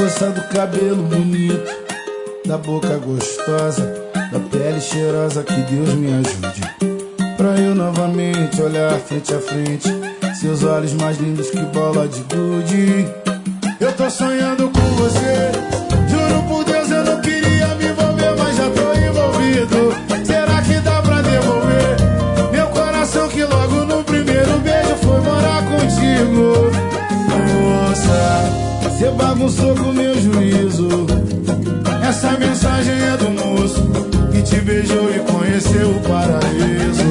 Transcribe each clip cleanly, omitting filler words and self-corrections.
Moça do cabelo bonito, da boca gostosa, da pele cheirosa, que Deus me ajude pra eu novamente olhar frente a frente, seus olhos mais lindos que bola de gude. Eu tô sonhando com você, juro por Deus eu não queria me envolver, mas já tô envolvido. Será que dá pra devolver meu coração que logo no primeiro beijo foi morar contigo? Moça, você bagunçou com meu juízo. Essa mensagem é do moço que te beijou e conheceu o paraíso.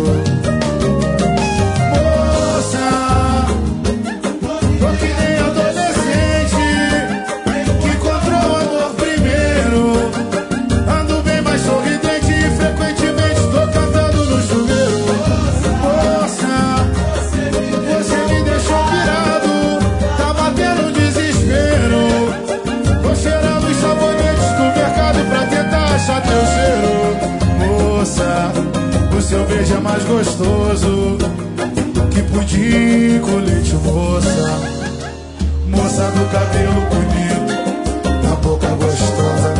Moça, tô que nem adolescente que encontrou o amor primeiro. Ando bem mais sorridente e frequentemente tô cantando no chuveiro. Moça, você me deixou pirado, tá batendo desespero. Tô cheirando os sabonetes do mercado pra tentar achar teu cheiro. Moça, o seu beijo é mais gostoso que pudim com leite, moça. Moça do cabelo bonito, da boca gostosa,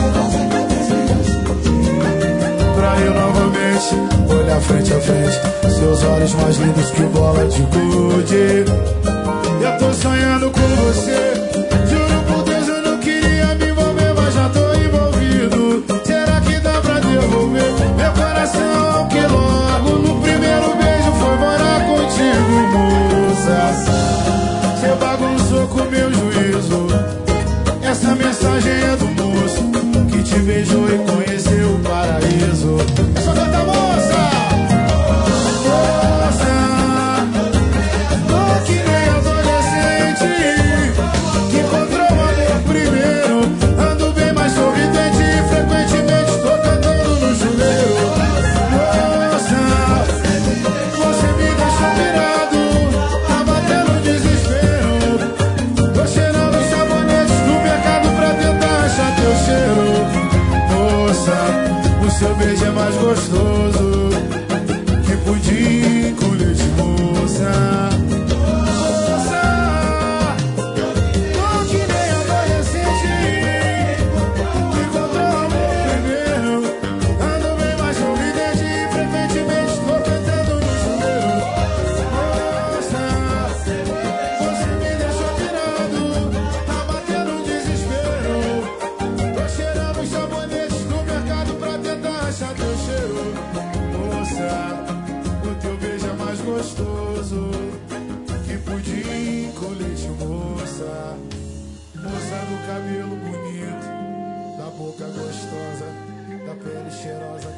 pra eu novamente olhar frente a frente, seus olhos mais lindos que bola de gude. Eu tô sonhando com você, juro por Deus eu não queria me envolver, mas já tô envolvido. Será que dá pra devolver meu coração que logo no primeiro beijo foi morar contigo? Moça, você bagunçou com meu juízo. Essa mensagem é do moço que te beijou e conheceu o paraíso. É só cantar, moça! Moça, tô que nem adolescente que encontrou o amor primeiro. Ando bem mais sorridente e frequentemente tô cantando no chuveiro. Moça, você me deixou pirado, tá batendo desespero. Tô cheirando os sabonetes do mercado pra tentar achar teu cheiro. Moça, o seu beijo é mais gostoso que pudim com leite, moça. Moça, tô que nem adolescente que encontrou o amor primeiro. Ando bem mais sorridente e frequentemente tô cantando no chuveiro. Moça, você me deixou pirado, tá batendo desespero. Tô cheirando os sabonetes do mercado pra tentar achar teu cheiro. Moça, o teu beijo é mais gostoso que pudim com leite, moça. Moça do cabelo bonito, da boca gostosa, da pele cheirosa.